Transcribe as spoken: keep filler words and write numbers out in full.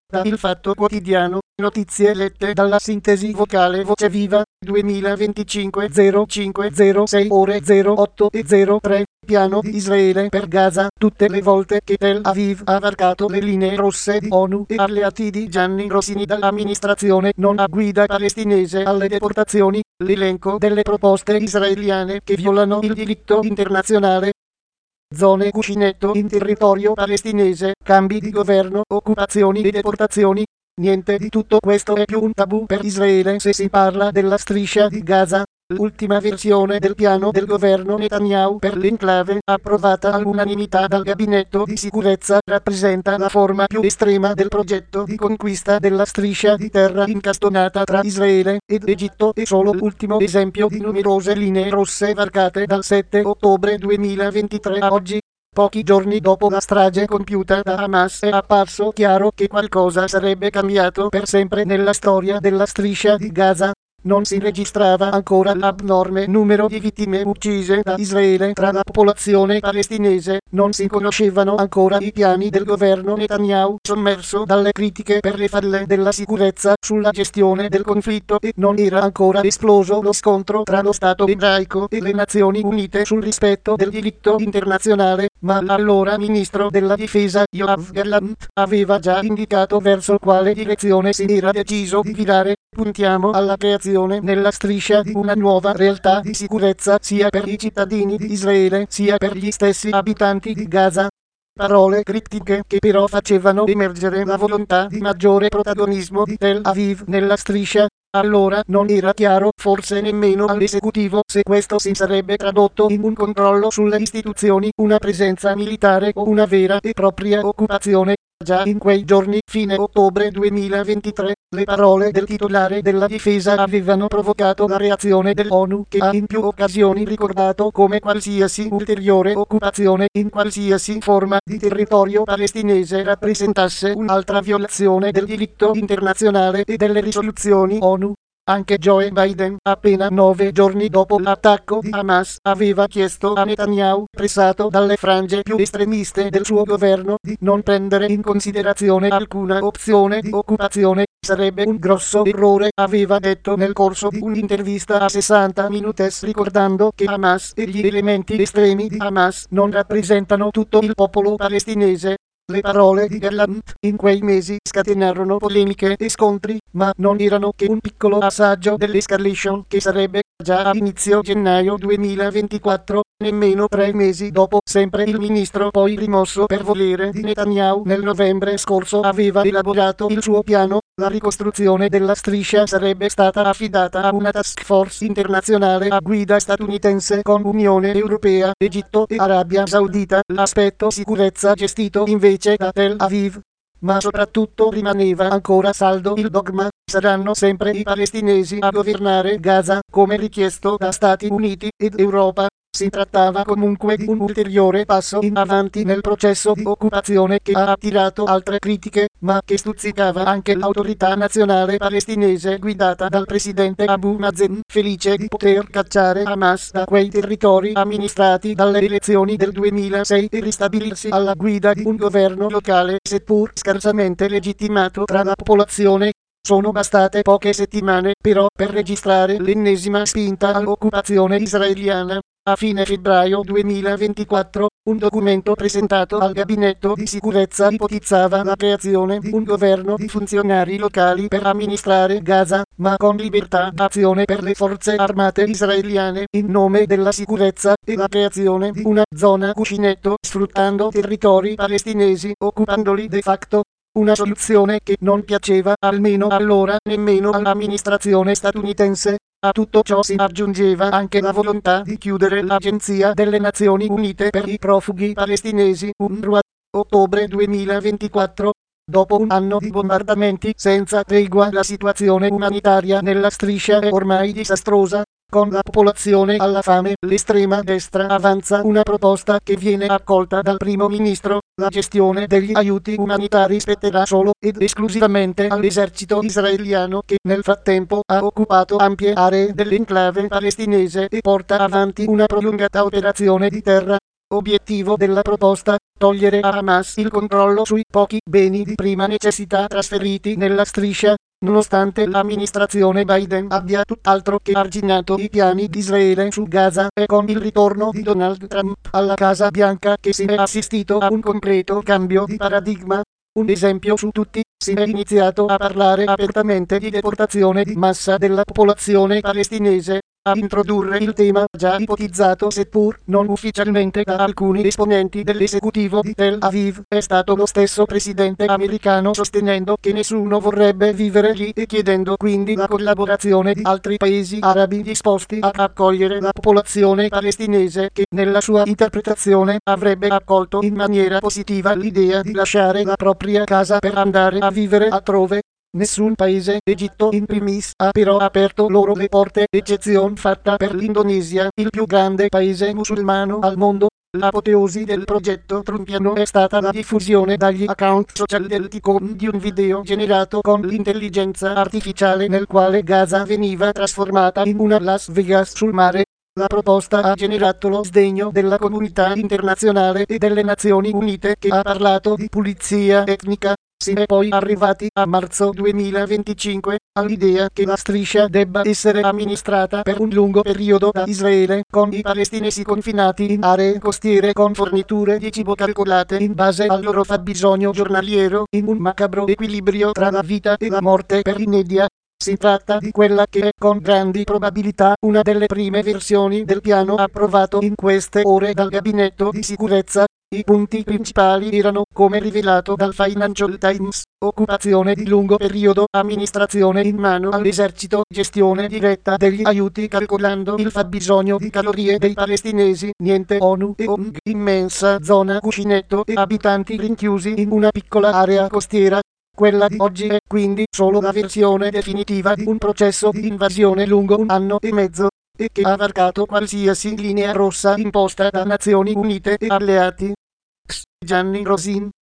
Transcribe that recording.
Da Il Fatto Quotidiano, notizie lette dalla sintesi vocale Voce Viva, duemilaventicinque zero cinque zero sei ore zero otto e zero tre, piano di Israele per Gaza. Tutte le volte che Tel Aviv ha varcato le linee rosse di ONU e alleati di Gianni Rossini dall'amministrazione non a guida palestinese alle deportazioni, l'elenco delle proposte israeliane che violano il diritto internazionale. Zone cuscinetto in territorio palestinese, cambi di governo, occupazioni e deportazioni. Niente di tutto questo è più un tabù per Israele se si parla della striscia di Gaza. L'ultima versione del piano del governo Netanyahu per l'enclave, approvata all'unanimità dal gabinetto di sicurezza, rappresenta la forma più estrema del progetto di conquista della striscia di terra incastonata tra Israele ed Egitto e solo l'ultimo esempio di numerose linee rosse varcate dal sette ottobre duemilaventitré a oggi. Pochi giorni dopo la strage compiuta da Hamas è apparso chiaro che qualcosa sarebbe cambiato per sempre nella storia della striscia di Gaza. Non si registrava ancora l'abnorme numero di vittime uccise da Israele tra la popolazione palestinese, non si conoscevano ancora i piani del governo Netanyahu, sommerso dalle critiche per le falle della sicurezza sulla gestione del conflitto, e non era ancora esploso lo scontro tra lo Stato ebraico e le Nazioni Unite sul rispetto del diritto internazionale, ma l'allora ministro della difesa Yoav Gallant aveva già indicato verso quale direzione si era deciso di virare. Puntiamo alla creazione nella striscia di una nuova realtà di sicurezza sia per i cittadini di Israele sia per gli stessi abitanti di Gaza. Parole criptiche che però facevano emergere la volontà di maggiore protagonismo di Tel Aviv nella striscia. Allora non era chiaro, forse nemmeno all'esecutivo, se questo si sarebbe tradotto in un controllo sulle istituzioni, una presenza militare o una vera e propria occupazione. Già in quei giorni, fine ottobre duemilaventitré, le parole del titolare della difesa avevano provocato la reazione dell'ONU, che ha in più occasioni ricordato come qualsiasi ulteriore occupazione in qualsiasi forma di territorio palestinese rappresentasse un'altra violazione del diritto internazionale e delle risoluzioni ONU. Anche Joe Biden, appena nove giorni dopo l'attacco di Hamas, aveva chiesto a Netanyahu, pressato dalle frange più estremiste del suo governo, di non prendere in considerazione alcuna opzione di occupazione. Sarebbe un grosso errore, aveva detto nel corso di un'intervista a sessanta Minutes, ricordando che Hamas e gli elementi estremi di Hamas non rappresentano tutto il popolo palestinese. Le parole di Gallant in quei mesi scatenarono polemiche e scontri, ma non erano che un piccolo assaggio dell'escalation che sarebbe già a inizio gennaio duemilaventiquattro, nemmeno tre mesi dopo. Sempre il ministro, poi rimosso per volere di Netanyahu nel novembre scorso, aveva elaborato il suo piano. La ricostruzione della striscia sarebbe stata affidata a una task force internazionale a guida statunitense con Unione Europea, Egitto e Arabia Saudita, l'aspetto sicurezza gestito invece da Tel Aviv. Ma soprattutto rimaneva ancora saldo il dogma: saranno sempre i palestinesi a governare Gaza, come richiesto da Stati Uniti ed Europa. Si trattava comunque di un ulteriore passo in avanti nel processo di occupazione che ha attirato altre critiche, ma che stuzzicava anche l'autorità nazionale palestinese guidata dal presidente Abu Mazen, felice di poter cacciare Hamas da quei territori amministrati dalle elezioni del duemilasei e ristabilirsi alla guida di un governo locale, seppur scarsamente legittimato tra la popolazione. Sono bastate poche settimane, però, per registrare l'ennesima spinta all'occupazione israeliana. A fine febbraio duemilaventiquattro, un documento presentato al gabinetto di sicurezza ipotizzava la creazione di un governo di funzionari locali per amministrare Gaza, ma con libertà d'azione per le forze armate israeliane in nome della sicurezza, e la creazione di una zona cuscinetto sfruttando territori palestinesi, occupandoli de facto. Una soluzione che non piaceva, almeno allora, nemmeno all'amministrazione statunitense. A tutto ciò si aggiungeva anche la volontà di chiudere l'Agenzia delle Nazioni Unite per i profughi palestinesi, UNRWA. Ottobre duemilaventiquattro. Dopo un anno di bombardamenti senza tregua, la situazione umanitaria nella striscia è ormai disastrosa. Con la popolazione alla fame, l'estrema destra avanza una proposta che viene accolta dal primo ministro: la gestione degli aiuti umanitari spetterà solo ed esclusivamente all'esercito israeliano, che nel frattempo ha occupato ampie aree dell'enclave palestinese e porta avanti una prolungata operazione di terra. Obiettivo della proposta: togliere a Hamas il controllo sui pochi beni di prima necessità trasferiti nella striscia, nonostante l'amministrazione Biden abbia tutt'altro che arginato i piani di Israele su Gaza, e con il ritorno di Donald Trump alla Casa Bianca che si è assistito a un completo cambio di paradigma. Un esempio su tutti: si è iniziato a parlare apertamente di deportazione di massa della popolazione palestinese. A introdurre il tema, già ipotizzato seppur non ufficialmente da alcuni esponenti dell'esecutivo di Tel Aviv, è stato lo stesso presidente americano, sostenendo che nessuno vorrebbe vivere lì e chiedendo quindi la collaborazione di altri paesi arabi disposti a accogliere la popolazione palestinese, che nella sua interpretazione avrebbe accolto in maniera positiva l'idea di lasciare la propria casa per andare a vivere altrove. Nessun paese, Egitto in primis, ha però aperto loro le porte, eccezion fatta per l'Indonesia, il più grande paese musulmano al mondo. L'apoteosi del progetto trumpiano è stata la diffusione dagli account social del Ticon di un video generato con l'intelligenza artificiale nel quale Gaza veniva trasformata in una Las Vegas sul mare. La proposta ha generato lo sdegno della comunità internazionale e delle Nazioni Unite, che ha parlato di pulizia etnica. Si è poi arrivati a marzo duemilaventicinque all'idea che la striscia debba essere amministrata per un lungo periodo da Israele, con i palestinesi confinati in aree costiere con forniture di cibo calcolate in base al loro fabbisogno giornaliero, in un macabro equilibrio tra la vita e la morte per inedia. Si tratta di quella che è con grandi probabilità una delle prime versioni del piano approvato in queste ore dal gabinetto di sicurezza. I punti principali erano, come rivelato dal Financial Times: occupazione di lungo periodo, amministrazione in mano all'esercito, gestione diretta degli aiuti calcolando il fabbisogno di calorie dei palestinesi, niente ONU e O N G, immensa zona cuscinetto e abitanti rinchiusi in una piccola area costiera. Quella di oggi è quindi solo la versione definitiva di un processo di invasione lungo un anno e mezzo, e che ha varcato qualsiasi linea rossa imposta da Nazioni Unite e alleati. Gianni Rosin.